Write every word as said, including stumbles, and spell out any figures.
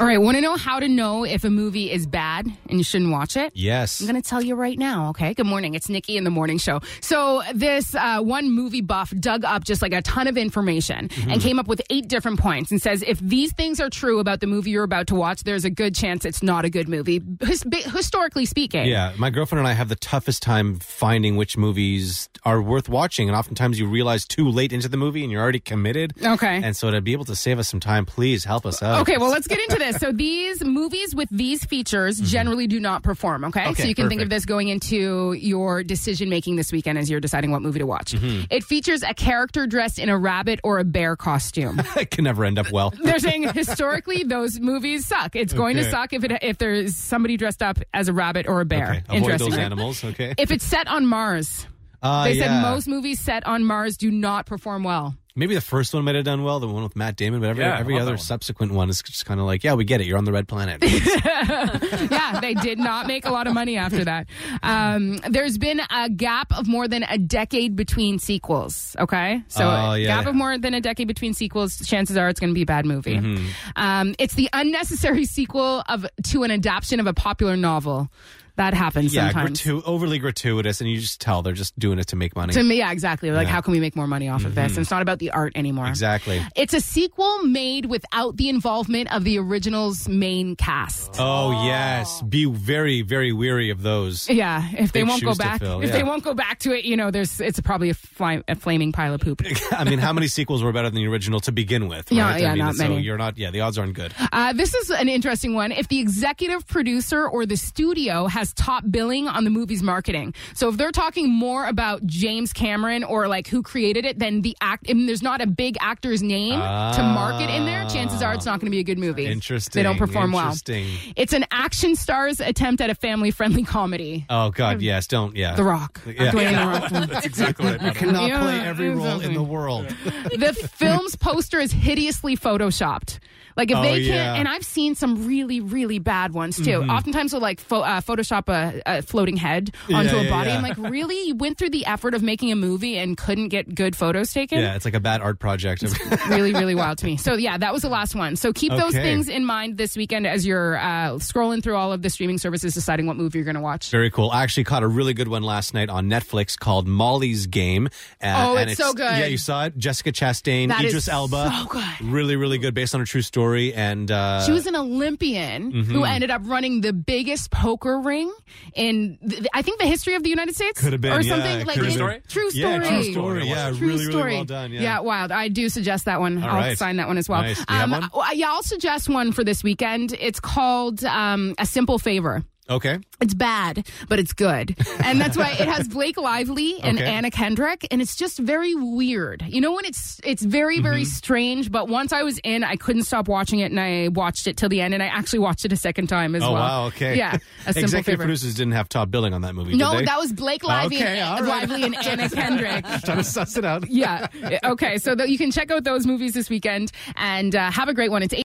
All right, want to know how to know if a movie is bad and you shouldn't watch it? Yes. I'm going to tell you right now, okay? Good morning. It's Nikki in the Morning Show. So this uh, one movie buff dug up just like a ton of information mm-hmm. and came up with eight different points and says if these things are true about the movie you're about to watch, there's a good chance it's not a good movie, his- historically speaking. Yeah, my girlfriend and I have the toughest time finding which movies are worth watching, and oftentimes you realize too late into the movie and you're already committed. Okay. And so to be able to save us some time, please help us out. Okay, well, let's get into this. So these movies with these features mm-hmm. generally do not perform, okay? okay so you can perfect. think of this going into your decision-making this weekend as you're deciding what movie to watch. Mm-hmm. It features a character dressed in a rabbit or a bear costume. It can never end up well. They're saying historically those movies suck. It's going okay. to suck if it if there's somebody dressed up as a rabbit or a bear. Okay. Avoid those animals, okay? If it's set on Mars. Uh, they yeah. said most movies set on Mars do not perform well. Maybe the first one might have done well, the one with Matt Damon, but every, yeah, every other one. subsequent one is just kind of like, yeah, we get it. You're on the red planet. Yeah, they did not make a lot of money after that. Um, there's been a gap of more than a decade between sequels, okay? So oh, yeah. gap of more than a decade between sequels, chances are it's going to be a bad movie. Mm-hmm. Um, it's the unnecessary sequel of to an adaptation of a popular novel. That happens yeah, sometimes. gratu- overly gratuitous, and you just tell they're just doing it to make money. To me, yeah, exactly. Like, Yeah. how can we make more money off of this? And it's not about the art anymore. Exactly. It's a sequel made without the involvement of the original's main cast. Oh, yes. Be very, very weary of those. Yeah, if they Big won't go shoes to back, fill, if yeah. they won't go back to it, you know, there's it's probably a, fly, a flaming pile of poop. I mean, how many sequels were better than the original to begin with? Yeah, right? yeah, I mean, not so many. You're not. Yeah, the odds aren't good. Uh, this is an interesting one. If the executive producer or the studio has top billing on the movie's marketing, so if they're talking more about James Cameron or like who created it, then the act, and there's not a big actor's name ah, to market in there, chances are it's not going to be a good movie. Interesting. They don't perform interesting. well. It's an action star's attempt at a family-friendly comedy. Oh God, yes. Don't. Yeah. The Rock. Yeah. Dwayne The Rock. That's exactly what I You cannot Yeah, play every role in exactly. the world. The film's poster is hideously photoshopped. Like if Oh, they can't, yeah. and I've seen some really, really bad ones too. Mm-hmm. Oftentimes they'll like pho- uh, Photoshop a, a floating head onto Yeah, a yeah, body. yeah. I'm like, really? You went through the effort of making a movie and couldn't get good photos taken? Yeah, it's like a bad art project. Really, really wild to me. So yeah, that was the last one. So keep those Okay. things in mind this weekend as you're uh, scrolling through all of the streaming services, deciding what movie you're going to watch. Very cool. I actually caught a really good one last night on Netflix called Molly's Game. Uh, Oh, and it's so good. Yeah, you saw it. Jessica Chastain, That Idris is Elba. so good. Really, really good, based on a true story. And uh, She was an Olympian Mm-hmm. who ended up running the biggest poker ring in, th- I think, the history of the United States. Could have been, or yeah, something it like could have it- been. True story. Yeah, true story. Yeah, True really, really story. well done. Yeah. wild. I do suggest that one. All I'll right. sign that one as well. Nice. Do you have one? uh, yeah, I'll suggest one for this weekend. It's called um, A Simple Favor. Okay. It's bad, but it's good. And that's why it has Blake Lively and Okay. Anna Kendrick, and it's just very weird. You know when it's it's very, very Mm-hmm. strange, but once I was in, I couldn't stop watching it, and I watched it till the end, and I actually watched it a second time as Oh, well. wow. Okay. Yeah. A Simple Executive Favor. producers didn't have top billing on that movie, No, did they? that was Blake Lively, Okay, and, all right. Lively and Anna Kendrick. Trying to suss it out. Yeah. Okay, so th- you can check out those movies this weekend, and uh, have a great one. It's